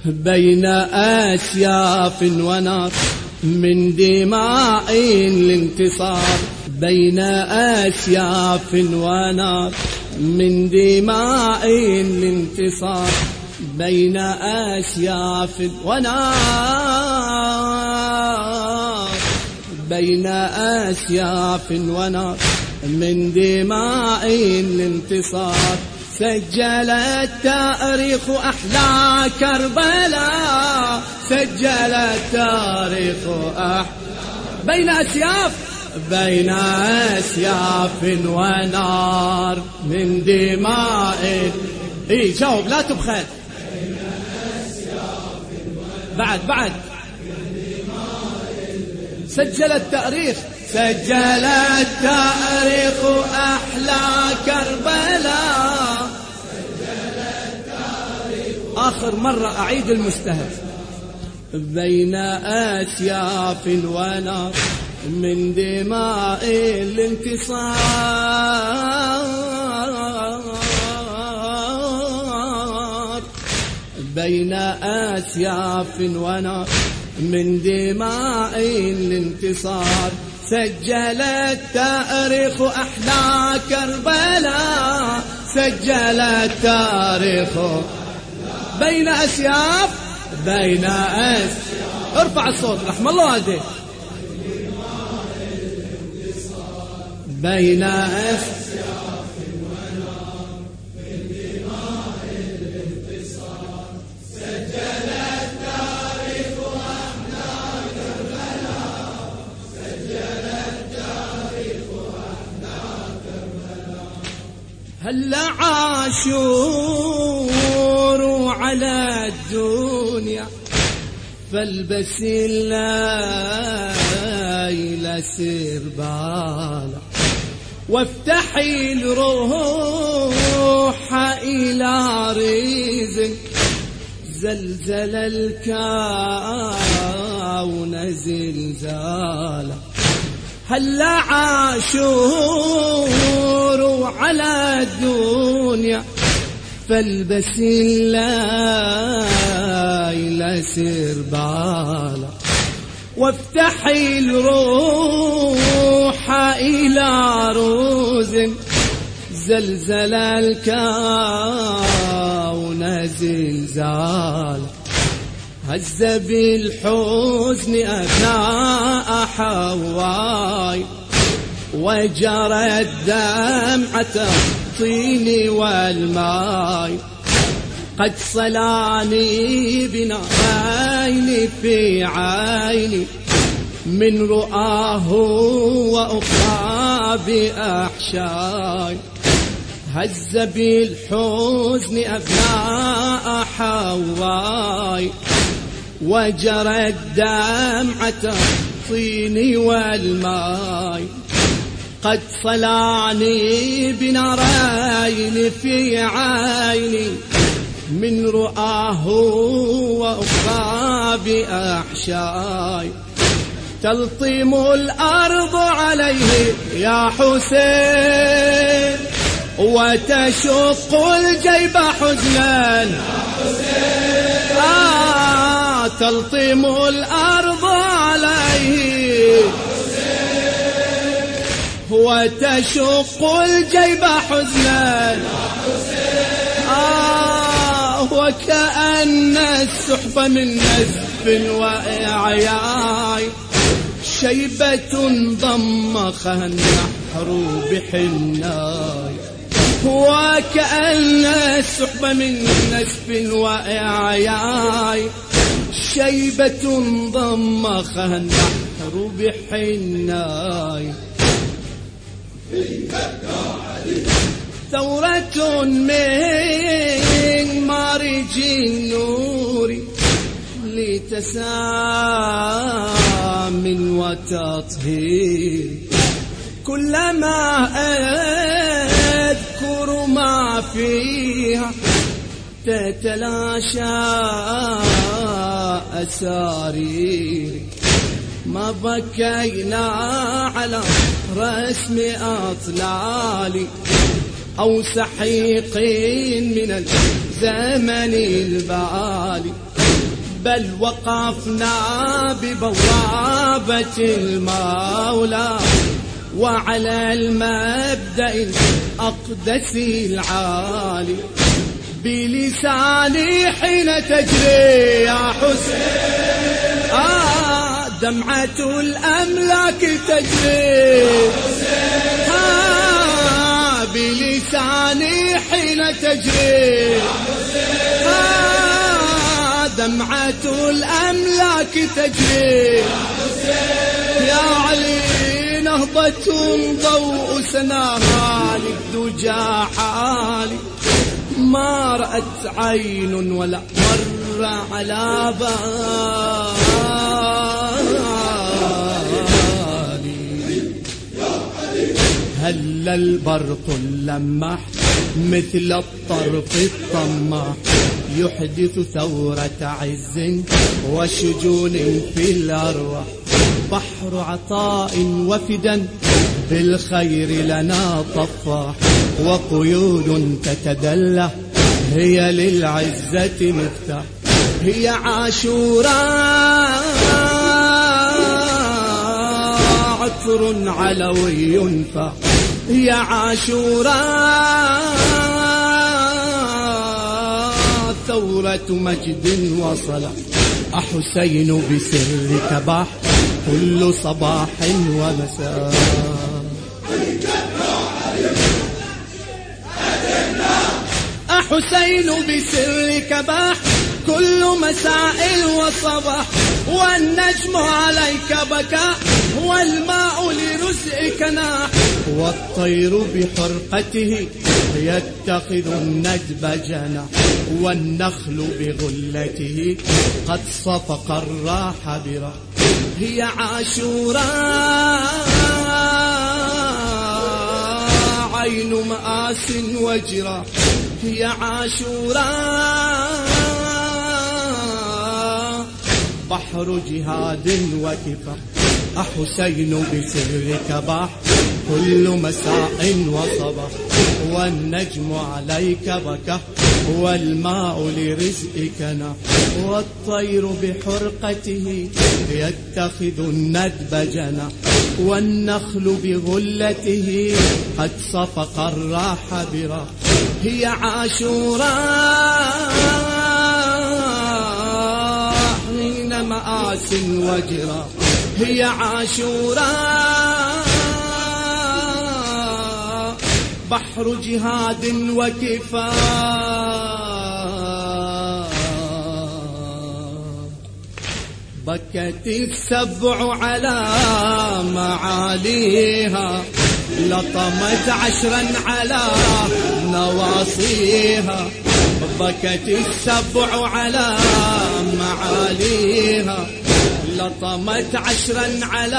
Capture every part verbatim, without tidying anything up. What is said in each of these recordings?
بين أسياف ونار من دماء الانتصار، بين أسياف ونار من دماء الانتصار، بين أسياف ونار، بين أسياف ونار من دماء الانتصار. سجل التاريخ أحلى كربلاء، سجل التاريخ أحلى بين أسياف، بين أسياف ونار من دماء. اي جاوب لا تبخل. بعد بعد سجل التاريخ، سجل التاريخ أحلى كربلاء. آخر مرة أعيد المستهل. بين أسياف ونار من دماء الانتصار، بين أسياف ونار من دماء الانتصار. سجل التاريخ أحلى كربلاء، سجل التاريخ بين أسياف، بين أسياف. ارفع الصوت رحم الله والديك. بين أسياف هلا عاشور على الدنيا، فالبس الليل سربالا، وافتحي الروح إلى رزق، زلزل الكون زلزالا. هلا عاشور على الدنيا، فالبس الليل سربالا، وافتحي الروح إلى رزق، زلزل الكون زلزالا. هز بالحزن أبناء حواي، وجرت دمعة الطين والماء، قد صلاني بنارين في عيني، من رؤاه وأخرى بأحشاي. هز بالحزن أبناء حواي، وجرت دمعة الطين والماء، قد صلاني بنارين في عيني، من رؤاه وأخرى بأحشاي. تلطم الأرض عليه يا حسين، وتشق الجيب حزنا. آه تلطم الأرض عليه، وتشق الجيب حزنا. آه وكأن السحب من نزف وإعياي، شيبة ضمخها النحر بحناي. وكأن السحب من نزف وإعياي، شيبة ضمخها النحر بحناي. ثورة من مارج النور، لتسام وتطهير. كلما أذكر ما فيها، تتلاشى أساريري. ما بكينا على رسم أطلالي، أو سحيق من الزمن البالي. بل وقفنا ببوابة المولى وعلى المبدأ الأقدس العالي بلساني حين تجري يا حسين آه دمعة الأملاك تجري آه بلساني حين تجري آه دمعة الأملاك تجري يا علي نهضة ضوء سناها للدجى حالي ما رأت عين ولا مر على بالي هل البرق اللمح مثل الطرف الطماح يحدث ثورة عز وشجون في الأرواح بحر عطاء وفدا بالخير لنا طفاح وقيود تتدلى هي للعزة مفتاح هي عاشوراء عطر علوي فاح هي عاشوراء ثورة مجد وصل أحسين بسرك باح كل صباح ومساء حسين بسرك باح كل مساء وصباح والنجم عليك بكى والماء لرزقك ناح والطير بحرقته يتخذ الندب جناح والنخل بغلته قد صفق الراح براح هي عاشوراء عين مآس وجراح هي عاشوراء بحر جهاد وكفاح أحسين بسرك باح كل مساء وصباح والنجم عليك بكى والماء لرزقك ناح والطير بحرقته يتخذ الندب جناح والنخل بغلته قد صفق الراح براح هي عاشوراء حين مآس وجراح هي عاشوراء بحر جهاد وكفاح بكت السبع على معاليها لطمت عشرا على نواصيها بكت السبع على معاليها لطمت عشرا على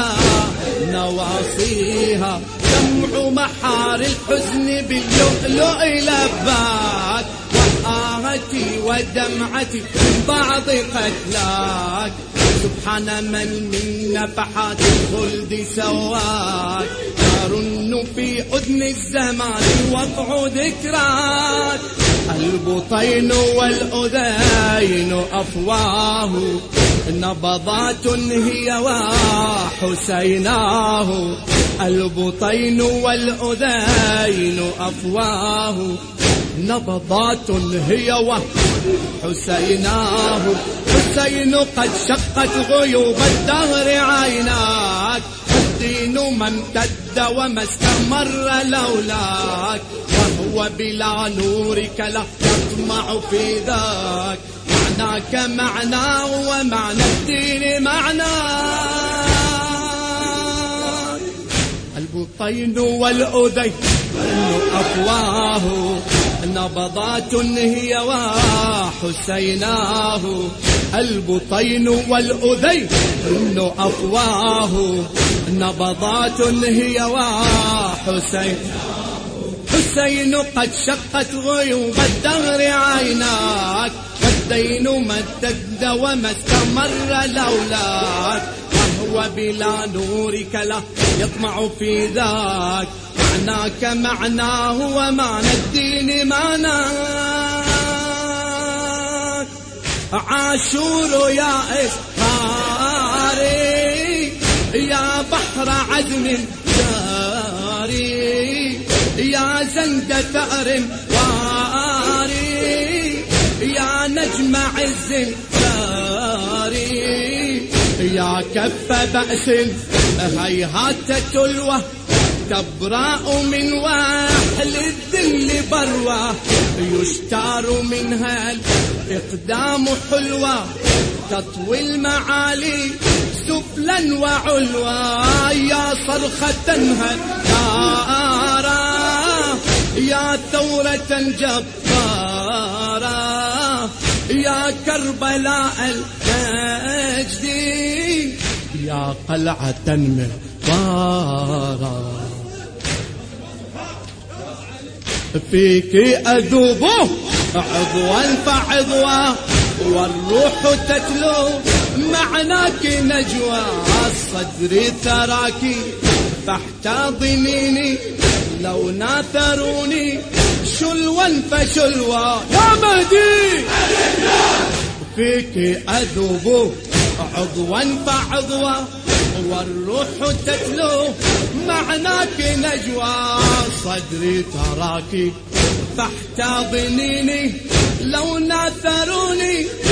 نواصيها دمع محار الحزن باللؤلؤ لباك وآهتي ودمعتي من بعض قتلاك سبحان من من نفحات الخلد سواك ترن في أذن الزمان وقع ذكراك البطين والأذين أفواه نبضات هي وحسيناه البطين والأذين أفواه نبضات هي وحسيناه حسين قد شقت غيوب الدهر عيناك الدين ما امتد وما استمر لولاك وهو بلا نورك لا يطمع في ذاك معناك معناه ومعنى الدين معناك البطين والأذين أفواه نبضات هي وحسيناه البطين والأذين أفواه نبضات هي وحسين حسين قد شقت غيوب الدهر عيناك والدين ما ازدد وما استمر لولاك وهو بلا نورك لا يطمع في ذاك معناك معناه ومعنى الدين معناك عاشور يا إسراري يا بحر عزم جاري يا زند ثأر واري يا نجم عز جاري يا كف بأس هيهات تلوى تبرأ من واحل الذل بروى يشتار منها الإقدام حلوى تطوي المعالي سفلا وعلوى يا صرخة هدارا يا ثورة جبارا يا كربلاء المجد يا قلعة مغوارا فيك أذوب عضوا فعضوا والروح تتلو معناك نجوى الصدر تراك فاحتضنيني لو ناثروني شلوا فشلوا يا مهدي فيك أذوب عضوا فعضوا والروح تتلو معناك نجوى صدري تراكي فاحتضنيني لو ناثروني